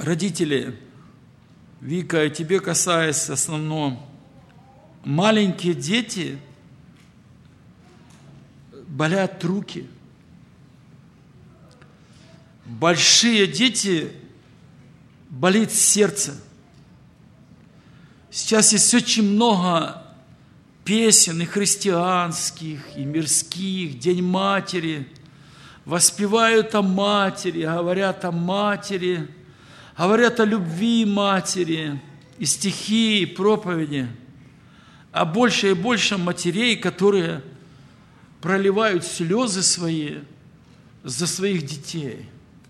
Родители, Вика, тебе касаясь основного, маленькие дети болят руки. Большие дети болит сердце. Сейчас есть очень много песен и христианских, и мирских, День матери. Воспевают о матери, говорят о матери, говорят о любви матери, и стихи, и проповеди. А больше и больше матерей, которые проливают слезы свои за своих детей.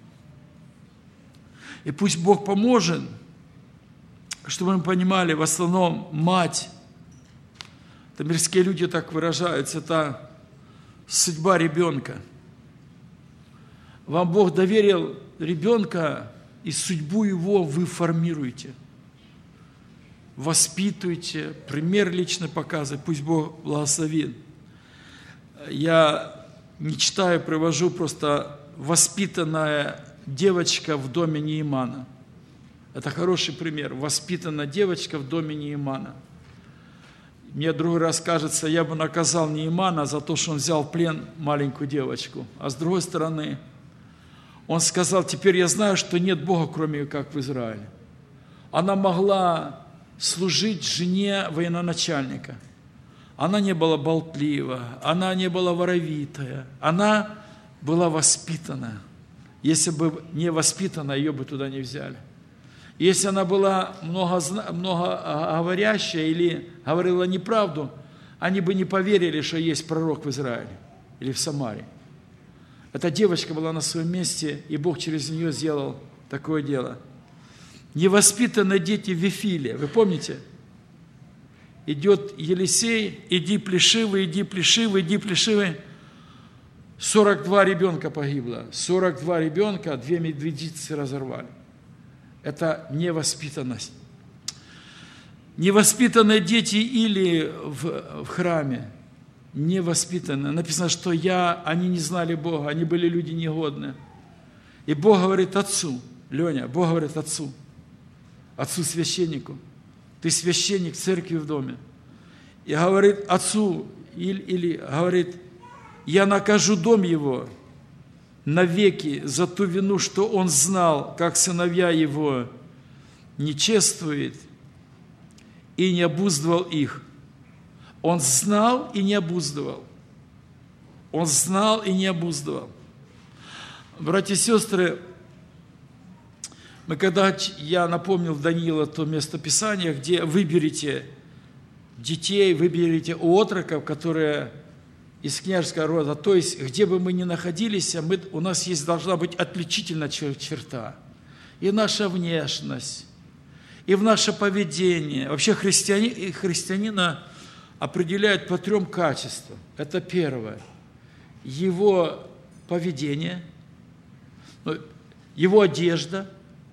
И пусть Бог поможет, чтобы мы понимали, в основном мать, это мирские люди так выражаются, это судьба ребенка. Вам Бог доверил ребенка, и судьбу его вы формируете. Воспитываете, пример лично показываете, пусть Бог благословит. Я не читаю, привожу просто воспитанная девочка в доме Неемана. Это хороший пример. Воспитанная девочка в доме Неемана. Мне другой раз кажется, я бы наказал Неемана за то, что он взял в плен маленькую девочку. А с другой стороны, он сказал: теперь я знаю, что нет Бога, кроме как в Израиле. Она могла служить жене военачальника. Она не была болтлива, она не была воровитая, она была воспитанная. Если бы не воспитана, ее бы туда не взяли. Если она была многоговорящая или говорила неправду, они бы не поверили, что есть пророк в Израиле или в Самаре. Эта девочка была на своем месте, и Бог через нее сделал такое дело. Невоспитанные дети в Вифиле, вы помните? Идет Елисей: иди плешивый, иди плешивый, иди плешивый. 42 ребенка погибло. 42 ребенка, 2 медведицы разорвали. Это невоспитанность. Невоспитанные дети или в храме, невоспитанные. Написано, что они не знали Бога, они были люди негодные. И Бог говорит отцу, Леня, Бог говорит отцу священнику: ты священник церкви в доме. И говорит отцу, или говорит: я накажу дом его навеки за ту вину, что он знал, как сыновья его не чествуют и не обуздывал их. Он знал и не обуздывал. Он знал и не обуздывал. Братья и сестры, я напомнил Даниила то местописание, где выберите детей, выберите отроков, которые из княжеского рода, то есть, где бы мы ни находились, у нас должна быть отличительная черта. И наша внешность, и в наше поведение. Вообще христианина определяют по 3 качествам. Это первое. Его поведение, его одежда,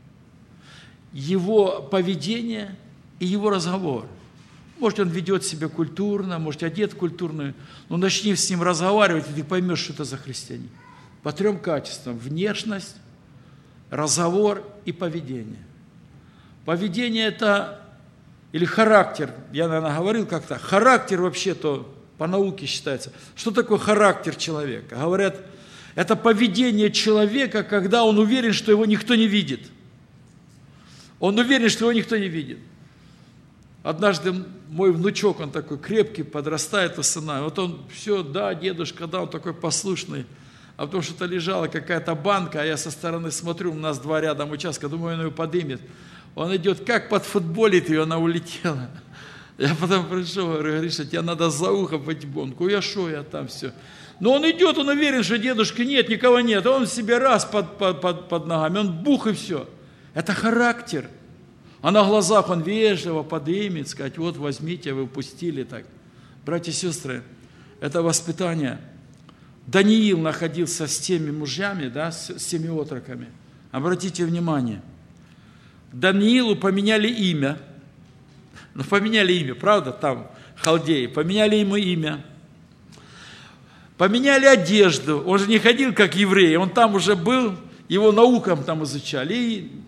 его поведение и его разговор. Может, он ведет себя культурно, может, одет культурно, но начни с ним разговаривать, и ты поймешь, что это за христианин. По 3 качествам: внешность, разговор и поведение. Поведение – это, или характер, я, наверное, говорил как-то, характер вообще-то по науке считается. Что такое характер человека? Говорят, это поведение человека, когда он уверен, что его никто не видит. Он уверен, что его никто не видит. Однажды мой внучок, он такой крепкий, подрастает у сына. Вот он все, да, дедушка, да, он такой послушный. А потому что-то лежала какая-то банка, а я со стороны смотрю, у нас 2 рядом участка, думаю, он ее подымет. Он идет, как подфутболит ее, она улетела. Я потом пришел, говорю: Гриша, тебе надо за ухо пойти банку. Я там все. Но он идет, он уверен, что дедушки нет, никого нет. Он себе раз под ногами, он бух и все. Это характер. А на глазах он вежливо подымет, сказать: вот возьмите, вы упустили так. Братья и сестры, это воспитание. Даниил находился с теми мужьями, да, с теми отроками. Обратите внимание, Даниилу поменяли имя. Поменяли имя, правда, там халдеи, поменяли ему имя. Поменяли одежду. Он же не ходил как еврей, он там уже был, его наукам там изучали.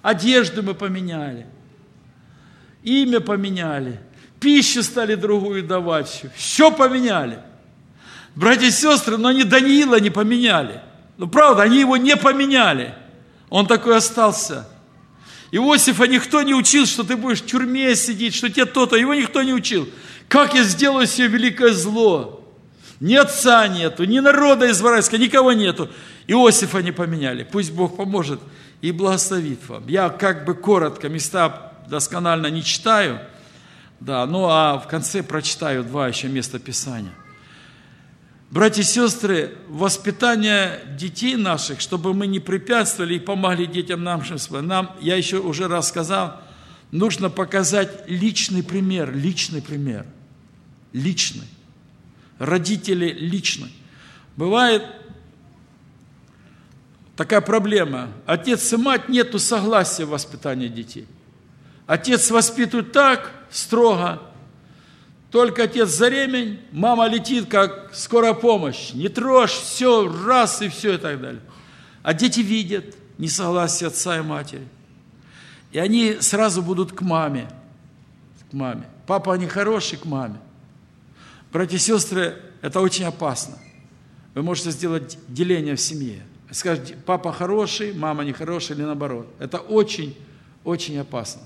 одежду мы поменяли, имя поменяли, пищу стали другую давать, все поменяли. Братья и сестры, но они Даниила не поменяли. Ну, правда, они его не поменяли. Он такой остался. Иосифа никто не учил, что ты будешь в тюрьме сидеть, что тебе то-то. Его никто не учил. Как я сделаю себе великое зло? Ни отца нету, ни народа израильского, никого нету. Иосифа не поменяли. Пусть Бог поможет и благословит вам. Я как бы коротко, места досконально не читаю. Да, ну а в конце прочитаю 2 еще места Писания. Братья и сестры, воспитание детей наших, чтобы мы не препятствовали и помогли детям нашим, я еще уже раз сказал, нужно показать личный пример. Личный. Родители личный. Бывает такая проблема. Отец и мать, нету согласия в воспитании детей. Отец воспитывает так строго, только отец за ремень, мама летит, как скорая помощь. Не трожь, все, раз и все и так далее. А дети видят несогласие отца и матери. И они сразу будут к маме. Папа нехороший, к маме. Братья и сестры, это очень опасно. Вы можете сделать деление в семье. Скажете, папа хороший, мама нехорошая или наоборот. Это очень, очень опасно.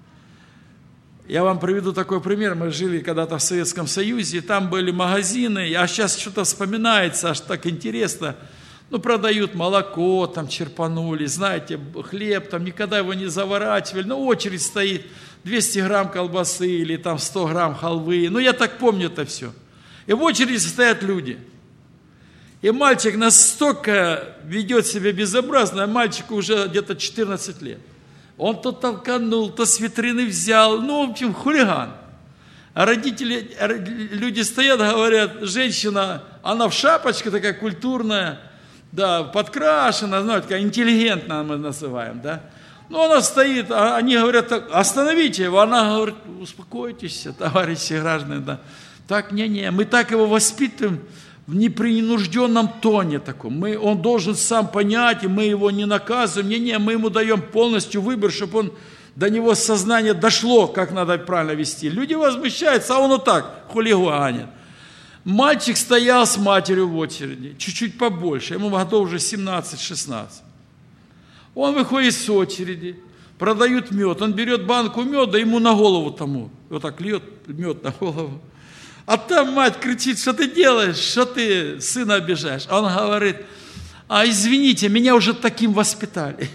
Я вам приведу такой пример. Мы жили когда-то в Советском Союзе, и там были магазины, а сейчас что-то вспоминается, аж так интересно. Ну, продают молоко, там черпанули, знаете, хлеб, там никогда его не заворачивали, но очередь стоит, 200 грамм колбасы или там 100 грамм халвы. Ну, я так помню это все. И в очереди стоят люди. И мальчик настолько ведет себя безобразно, а мальчику уже где-то 14 лет. Он то толканул, то с витрины взял, ну, в общем, хулиган. А родители, люди стоят, говорят, женщина, она в шапочке такая культурная, да, подкрашена, знаете, такая интеллигентная мы называем, да. Ну, она стоит, а они говорят, остановите его, она говорит, успокойтесь, товарищи граждане, да. Так, не, мы так его воспитываем, в непринужденном тоне таком. Он должен сам понять, и мы его не наказываем. Мы ему даем полностью выбор, чтобы до него сознание дошло, как надо правильно вести. Люди возмущаются, а он вот так хулиганит. Мальчик стоял с матерью в очереди, чуть-чуть побольше, ему годов уже 17-16. Он выходит с очереди, продают мед, он берет банку меда, ему на голову тому, вот так льет мед на голову. А там мать кричит, что ты делаешь, что ты сына обижаешь. А он говорит, извините, меня уже таким воспитали,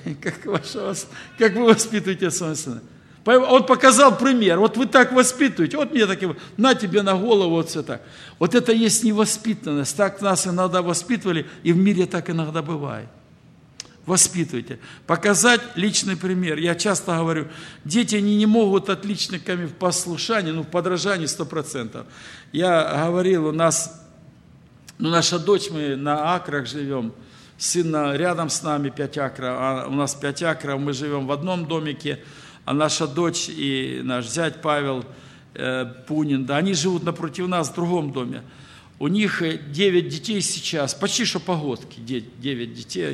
как вы воспитываете своего сына. Он показал пример, вот вы так воспитываете, вот мне таким, на тебе на голову, вот все так. Вот это есть невоспитанность, так нас иногда воспитывали, и в мире так иногда бывает. Воспитывайте. Показать личный пример. Я часто говорю, дети они не могут отличниками в послушании, в подражании 100%. Я говорил, у нас, наша дочь, мы на акрах живем, сын рядом с нами 5 акров, а у нас 5 акров, мы живем в одном домике, а наша дочь и наш зять Павел Пунин, да, они живут напротив нас в другом доме. У них 9 детей сейчас, почти что погодки, 9 детей.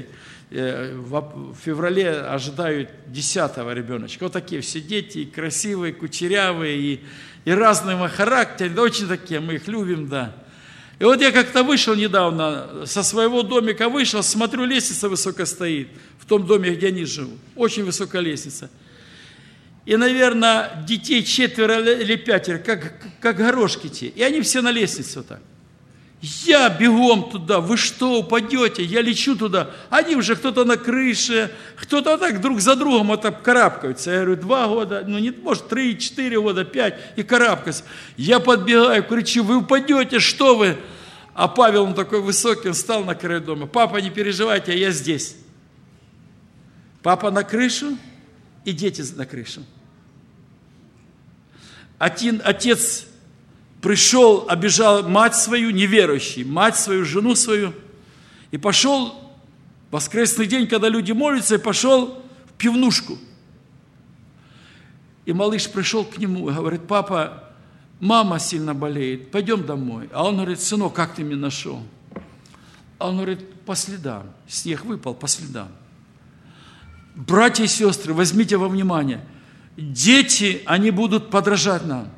В феврале ожидают 10-го ребеночка. Вот такие все дети, и красивые, кучерявые, и разного характера, да, очень такие, мы их любим, да. И вот я как-то вышел недавно, со своего домика вышел, смотрю, лестница высоко стоит, в том доме, где они живут. Очень высокая лестница. И, наверное, детей 4 или 5, как горошки те. И они все на лестнице вот так. Я бегом туда, вы что, упадете? Я лечу туда. Они уже кто-то на крыше, кто-то так друг за другом вот так карабкаются. Я говорю, 2 года, может 3-4 года, 5, и карабкаются. Я подбегаю, кричу, вы упадете, что вы? А Павел, он такой высокий, он встал на краю дома. Папа, не переживайте, я здесь. Папа на крышу, и дети на крышу. Отец пришел, обижал мать свою, неверующий, мать свою, жену свою, и пошел в воскресный день, когда люди молятся, и пошел в пивнушку. И малыш пришел к нему и говорит, папа, мама сильно болеет, пойдем домой. А он говорит, сынок, как ты меня нашел? А он говорит, по следам, снег выпал, по следам. братья и сестры, возьмите во внимание, дети, они будут подражать нам.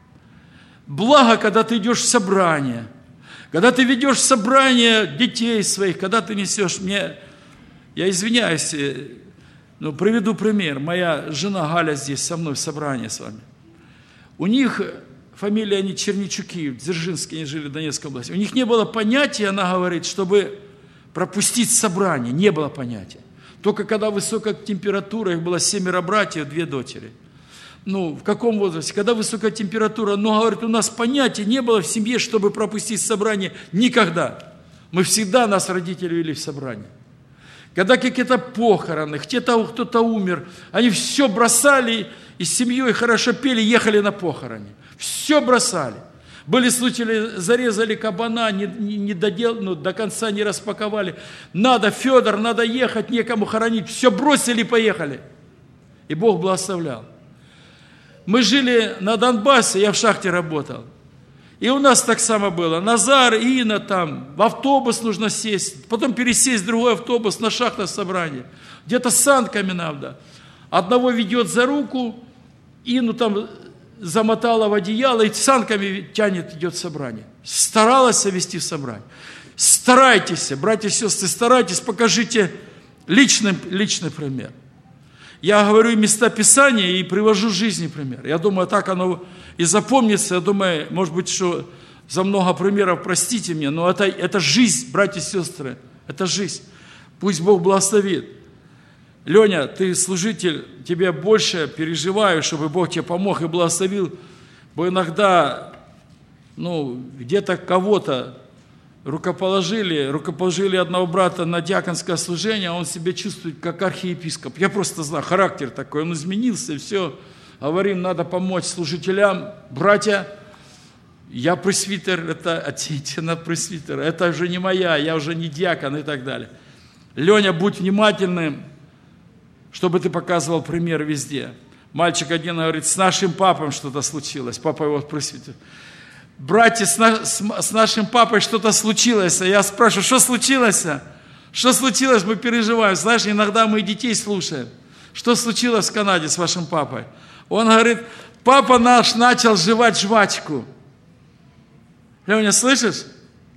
Благо, когда ты идешь в собрание, когда ты ведешь в собрание детей своих, когда ты несешь мне, я извиняюсь, но приведу пример. Моя жена Галя здесь со мной в собрании с вами. У них фамилия, они Черничуки, в Дзержинске, они жили в Донецкой области. У них не было понятия, она говорит, чтобы пропустить собрание. Не было понятия. Только когда высокая температура, их было 7 братьев, 2 дочери. В каком возрасте? Когда высокая температура, но, говорит, у нас понятия не было в семье, чтобы пропустить собрание никогда. Мы всегда, нас родители вели в собрание. Когда какие-то похороны, кто-то умер, они все бросали и с семьей хорошо пели, ехали на похороны. Все бросали. Были случаи, зарезали кабана, до конца не распаковали. Надо, Федор, надо ехать, некому хоронить. Все бросили и поехали. И Бог благословлял. Мы жили на Донбассе, я в шахте работал. И у нас так само было. Назар, Инна, там, в автобус нужно сесть, потом пересесть в другой автобус на шахтное собрание. Где-то с санками надо. Одного ведет за руку, Инну там замотала в одеяло и санками тянет, идет в собрание. Старалась вести в собрание. Старайтесь, братья и сестры, старайтесь, покажите личный пример. Я говорю места Писания и привожу жизни пример. Я думаю, так оно и запомнится. Я думаю, может быть, что за много примеров простите меня, но это жизнь, братья и сестры, это жизнь. Пусть Бог благословит. Леня, ты служитель, тебе больше переживаю, чтобы Бог тебе помог и благословил, бо иногда, где-то кого-то рукоположили одного брата на диаконское служение, а он себя чувствует как архиепископ. Я просто знаю, характер такой, он изменился, и все. Говорим, надо помочь служителям. Братья, я пресвитер, это отсейте на пресвитера, это уже не моя, я уже не диакон и так далее. Леня, будь внимательным, чтобы ты показывал пример везде. Мальчик один говорит, с нашим папой что-то случилось, папа его пресвитер. Братья, с нашим папой что-то случилось. Я спрашиваю, что случилось? Что случилось? Мы переживаем. Знаешь, иногда мы детей слушаем. Что случилось в Канаде с вашим папой? Он говорит, папа наш начал жевать жвачку. Леня, слышишь?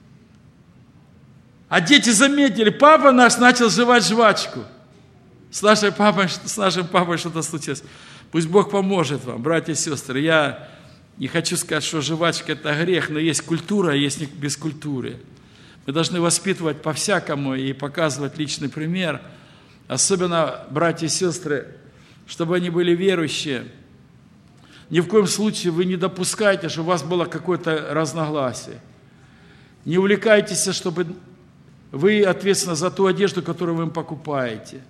А дети заметили, папа наш начал жевать жвачку. С нашим папой что-то случилось. Пусть Бог поможет вам, братья и сестры. Я не хочу сказать, что жвачка – это грех, но есть культура, а есть бескультура. Мы должны воспитывать по-всякому и показывать личный пример. Особенно, братья и сестры, чтобы они были верующие. Ни в коем случае вы не допускайте, чтобы у вас было какое-то разногласие. Не увлекайтесь, чтобы вы ответственны за ту одежду, которую вы им покупаете.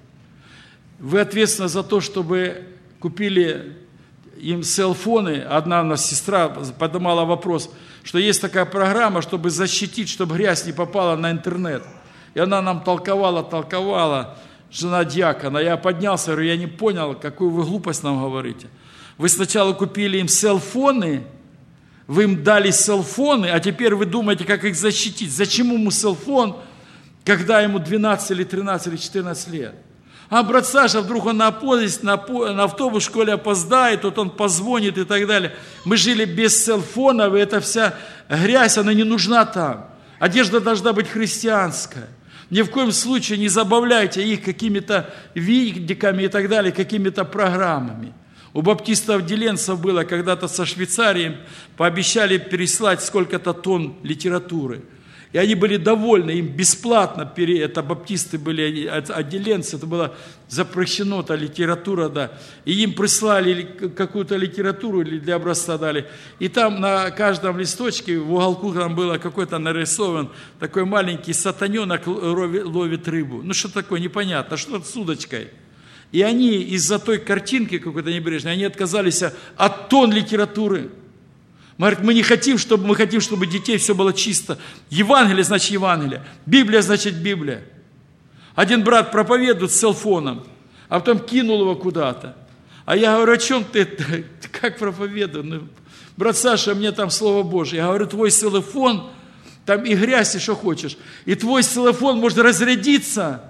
Вы ответственны за то, чтобы купили им селфоны. Одна у нас сестра поднимала вопрос, что есть такая программа, чтобы защитить, чтобы грязь не попала на интернет. И она нам толковала, жена диакона. Я поднялся, говорю, я не понял, какую вы глупость нам говорите. Вы сначала купили им селфоны, вы им дали селфоны, а теперь вы думаете, как их защитить. Зачем ему селфон, когда ему 12 или 13 или 14 лет? А брат Саша, вдруг он на автобус в школе опоздает, вот он позвонит и так далее. Мы жили без селфонов, и эта вся грязь, она не нужна там. Одежда должна быть христианская. Ни в коем случае не забавляйте их какими-то видиками и так далее, какими-то программами. У баптистов-деленцев было когда-то со Швейцарией, пообещали переслать сколько-то тонн литературы. И они были довольны, им бесплатно, это баптисты были, отделенцы, это было запрещено, та литература, да. И им прислали какую-то литературу или для образца дали. И там на каждом листочке в уголку там было какой-то нарисован такой маленький сатаненок ловит рыбу. Ну что такое, непонятно, что с удочкой. И они из-за той картинки какой-то небрежной, они отказались от тонн литературы. Говорит, мы хотим, чтобы детей все было чисто. Евангелие значит Евангелие. Библия значит Библия. Один брат проповедует с селфоном, а потом кинул его куда-то. А я говорю, о чем ты как проповедуешь? Ну, брат Саша, мне там Слово Божие. Я говорю, твой селфон, там и грязь, и что хочешь. И твой селфон может разрядиться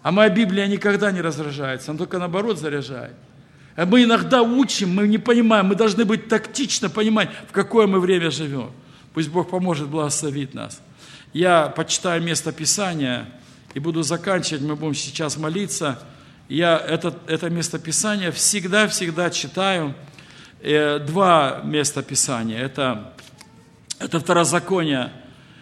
А моя Библия никогда не раздражается, она только наоборот заряжает. А мы иногда учим, мы не понимаем, мы должны быть тактично понимать, в какое мы время живем. Пусть Бог поможет благословить нас. Я почитаю место Писания и буду заканчивать, мы будем сейчас молиться. Я это место Писания всегда читаю. Два места Писания. Это Второзаконие,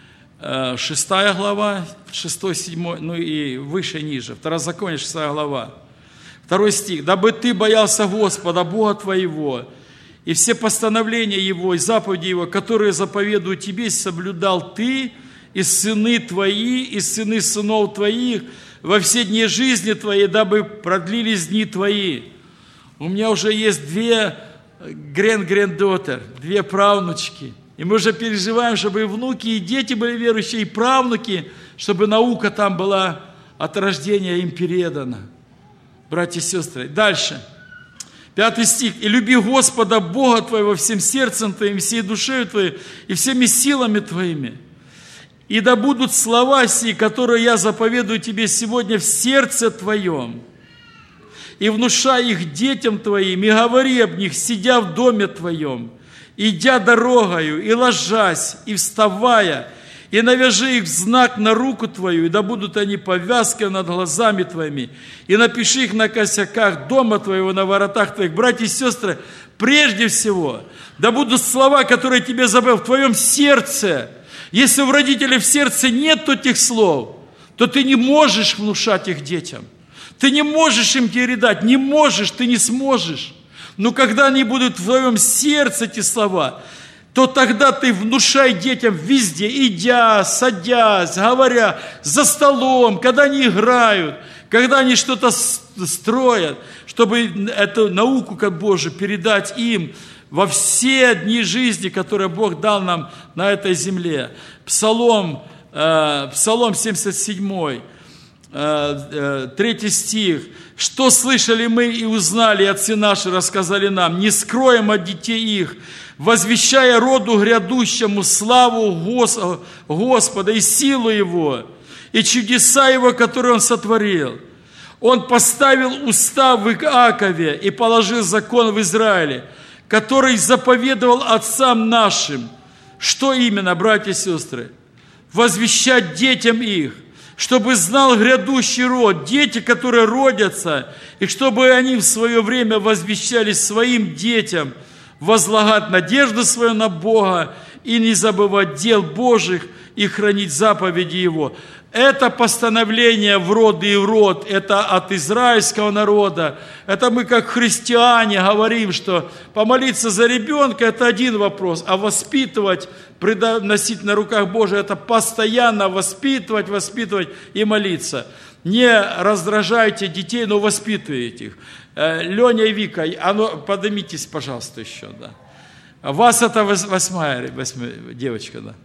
6 глава, 6-7, ну и выше и ниже. Второзаконие, 6 глава. 2 стих. «Дабы ты боялся Господа, Бога твоего, и все постановления Его, и заповеди Его, которые заповедую тебе, соблюдал ты, и сыны твои, и сыны сынов твоих, во все дни жизни твоей, дабы продлились дни твои». У меня уже есть 2 гранд-гранддотер, 2 правнучки. И мы уже переживаем, чтобы и внуки, и дети были верующие, и правнуки, чтобы наука там была от рождения им передана. Братья и сестры. Дальше. 5 стих. «И люби Господа Бога твоего всем сердцем твоим, всей душою твоей, и всеми силами твоими. И да будут слова сии, которые я заповедую тебе сегодня в сердце твоем. И внушай их детям твоим, и говори об них, сидя в доме твоем, идя дорогою, и ложась, и вставая, и навяжи их в знак на руку твою, и да будут они повязкой над глазами твоими, и напиши их на косяках дома твоего, на воротах твоих». Братья и сестры, прежде всего, да будут слова, которые тебе забыл в твоем сердце. Если у родителей в сердце нет этих слов, то ты не можешь внушать их детям. Ты не можешь им передать, не можешь, ты не сможешь. Но когда они будут в твоем сердце, эти слова, то тогда ты внушай детям везде, идя, садясь, говоря, за столом, когда они играют, когда они что-то строят, чтобы эту науку как Божию передать им во все дни жизни, которые Бог дал нам на этой земле. Псалом 77, 3 стих. «Что слышали мы и узнали, отцы наши рассказали нам, не скроем от детей их, возвещая роду грядущему славу Господа и силу Его, и чудеса Его, которые Он сотворил. Он поставил устав в Иакове и положил закон в Израиле, который заповедовал отцам нашим». Что именно, братья и сестры? Возвещать детям их, чтобы знал грядущий род, дети, которые родятся, и чтобы они в свое время возвещали своим детям, возлагать надежду свою на Бога и не забывать дел Божьих и хранить заповеди Его. Это постановление в род и в род, это от израильского народа. Это мы как христиане говорим, что помолиться за ребенка – это один вопрос, а воспитывать, носить на руках Божия – это постоянно воспитывать и молиться. Не раздражайте детей, но воспитывайте их. Леня и Вика, поднимитесь, пожалуйста, еще. Да. Вас это 8-я девочка, да.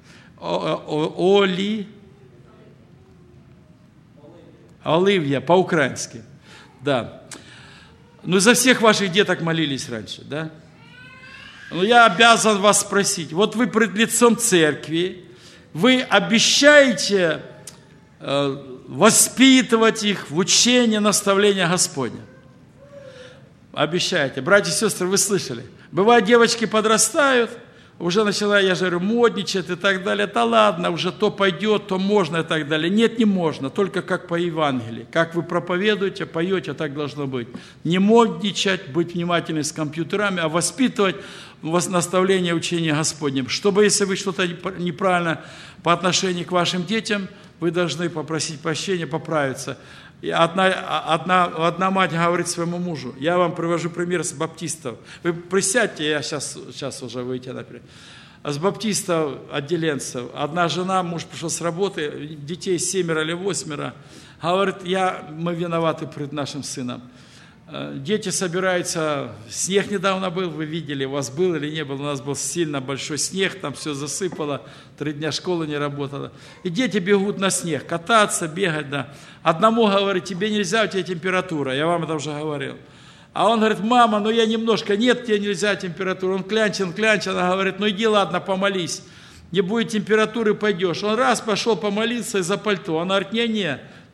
Оливья, по-украински. Да. Ну, за всех ваших деток молились раньше, да? Но я обязан вас спросить. Вот вы пред лицом церкви, вы обещаете воспитывать их в учении, наставления Господня? Обещаете. Братья и сестры, вы слышали? Бывает, девочки подрастают, уже начала, я же говорю, модничать и так далее. Да ладно, уже то пойдет, то можно и так далее. Нет, не можно, только как по Евангелии. Как вы проповедуете, поете, так должно быть. Не модничать, быть внимательным с компьютерами, а воспитывать наставление учения Господним. Чтобы, если вы что-то неправильно по отношению к вашим детям, вы должны попросить прощения, поправиться. И одна мать говорит своему мужу, я вам привожу пример с баптистов. Вы присядьте, я сейчас уже выйти наперед. С баптистов, отделенцев. Одна жена, муж пришел с работы, детей 7 или 8. Говорит, мы виноваты перед нашим сыном. Дети собираются, снег недавно был, вы видели, у вас был или не был, у нас был сильно большой снег, там все засыпало, 3 дня школа не работала. И дети бегут на снег, кататься, бегать, да. Одному говорит, тебе нельзя, у тебя температура, я вам это уже говорил. А он говорит, мама, ну я немножко, нет, тебе нельзя температура. Он клянчил, она говорит, ну иди, ладно, помолись, не будет температуры, пойдешь. Он раз пошел помолиться из-за пальто, он говорит, не,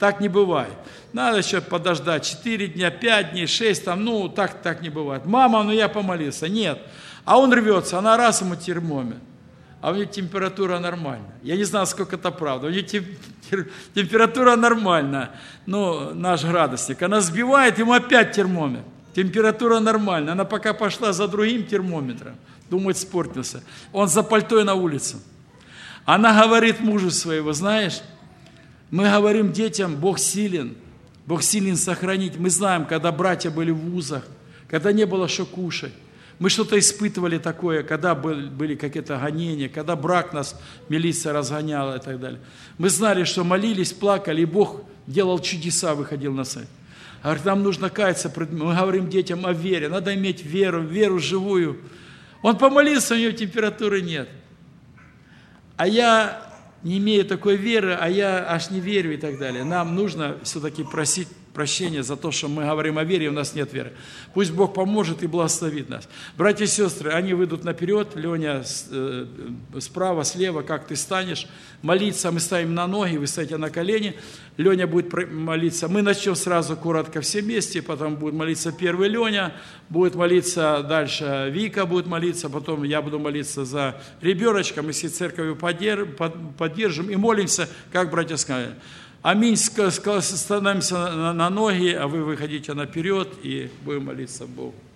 Так не бывает. Надо еще подождать 4 дня, 5 дней, 6, так не бывает. Мама, я помолился. Нет. А он рвется, она раз ему термометр. А у нее температура нормальная. Я не знаю, сколько это правда. У нее температура нормальная. Наш градусник. Она сбивает, ему опять термометр. Температура нормальная. Она пока пошла за другим термометром. Думает, испортился. Он за пальтой на улице. Она говорит мужу своего, знаешь, мы говорим детям, Бог силен сохранить. Мы знаем, когда братья были в вузах, когда не было что кушать. Мы что-то испытывали такое, когда были какие-то гонения, когда брак нас, милиция разгоняла и так далее. Мы знали, что молились, плакали, и Бог делал чудеса, выходил на свет. Говорит, нам нужно каяться. Мы говорим детям о вере, надо иметь веру живую. Он помолился, у него температуры нет. А я не имею такой веры, а я аж не верю и так далее. Нам нужно все-таки просить прощения за то, что мы говорим о вере, и у нас нет веры. Пусть Бог поможет и благословит нас. Братья и сестры, они выйдут наперед, Леня справа, слева, как ты станешь, молиться, мы ставим на ноги, вы стоите на колени, Леня будет молиться. Мы начнем сразу коротко все вместе, потом будет молиться первый Леня, будет молиться дальше Вика, будет молиться, потом я буду молиться за ребеночка, мы всей церковью поддержим и молимся, как братья сказали. Аминь, становимся на ноги, а вы выходите наперед и будем молиться Богу.